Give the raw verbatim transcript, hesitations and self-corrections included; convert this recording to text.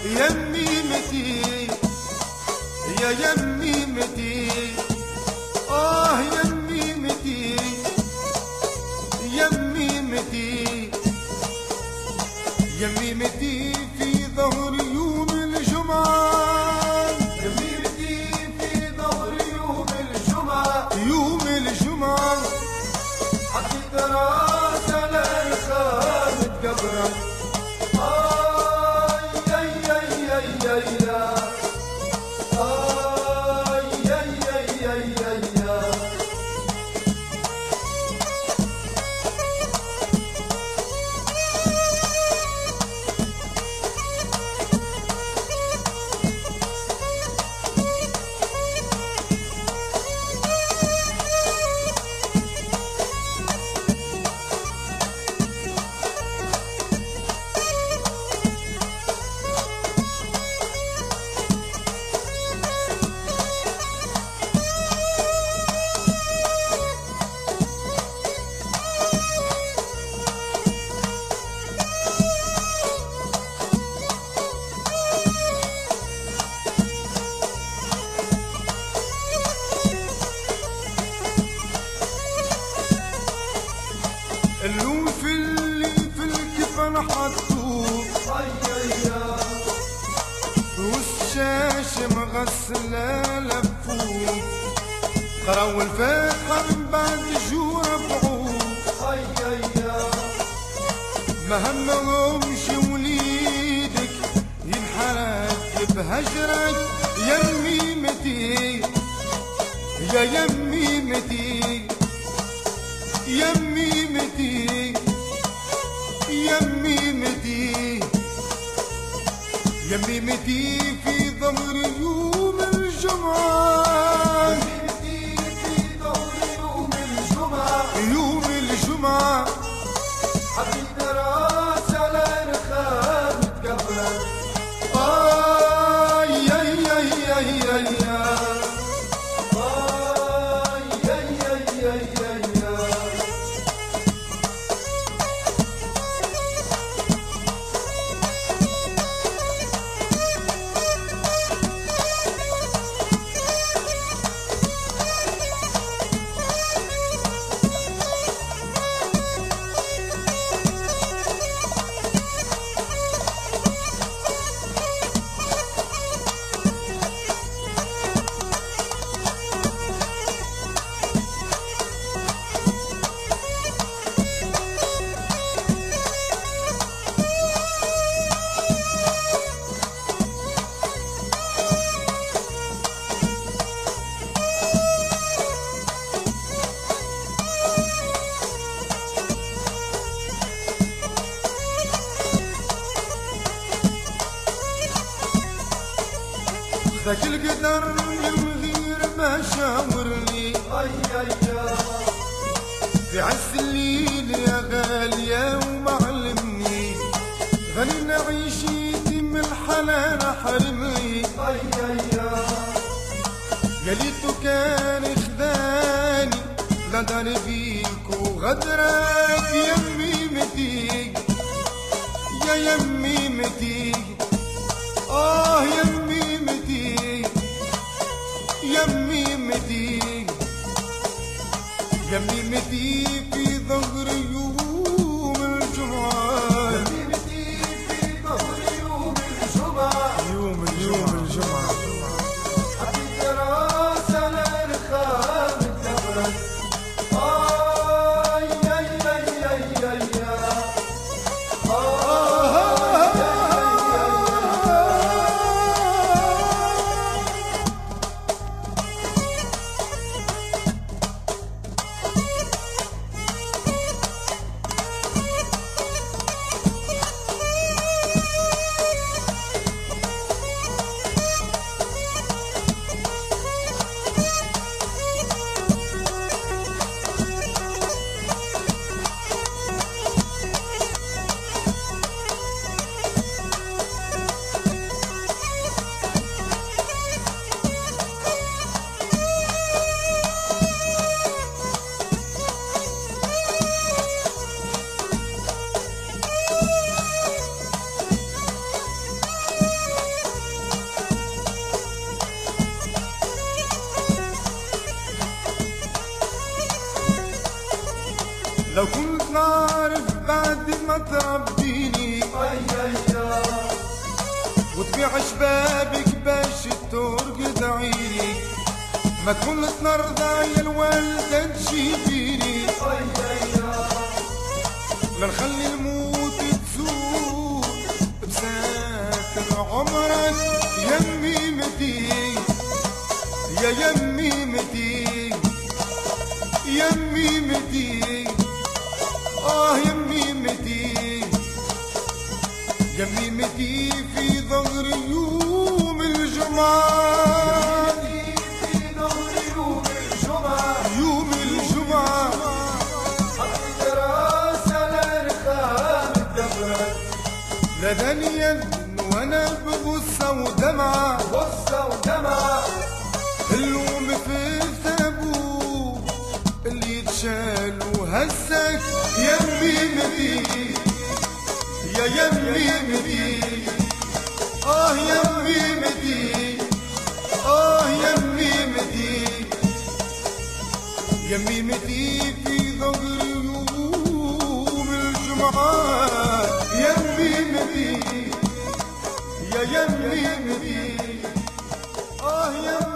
يميمتي يا يميمتي آه يميمتي يميمتي يميمتي في ظهر يوم الجمعة يميمتي في ظهر يوم الجمعة يوم الجمعة حطيت راس على الخامة قبرك اللوف اللي في الكفن حطوه والشاشة مغسلة لفوه قراو الفاتحة من بعد جو ربعوه ما همهمش وليدك ينحرك بهجرك يميمتي يا يميمتي يميمتي يميمتي يميمتي في ظهر يوم الجمعة يميمتي في ظهر يوم الجمعة يوم الجمعة حطيت راس على رخامة قبرك آه يا يا يا يا يا آه يا يا يا يا يا ذاك القدر من غير ما شاورني في عز الليل يا غالية ومعلمني غني نعيشيتي من الحنان حرمني يا ليتو كان خداني غدر بيك وغدرك يميمتي يا يميمتي آه يميمتي يميمتي يميمتي في ظهر يوم الجمعة يميمتي في ظهر يوم الجمعة يوم يوم الجمعة حطيت راس على رخامة قبرك آه يا يا يا يا يا آه يا يا يا يا ولد ما تربيني وتبيع شبابك باش ترقد عيني ما كل تنرضى يا الوالدة تجيبيني لا نخلي الموت تزور بساتر عمرك يمي مدين يا يمي مدين يمي مدين آه يمي مدين يمي مدين في ظهر يوم الجمعة في ظهر يوم الجمعة يوم الجمعة حطيت راسها لرخام الدبرة لدنيا وانا بغصة ودمعة غصة ودمعة اللوم في الثابوت اللي اتشال وهزك يمي مدين يا يمي مدين آه يمي مدين آه يمي مدين يمي مدين في ظهر يوم الجمعة يمي مدين يا يمي مدين آه يمي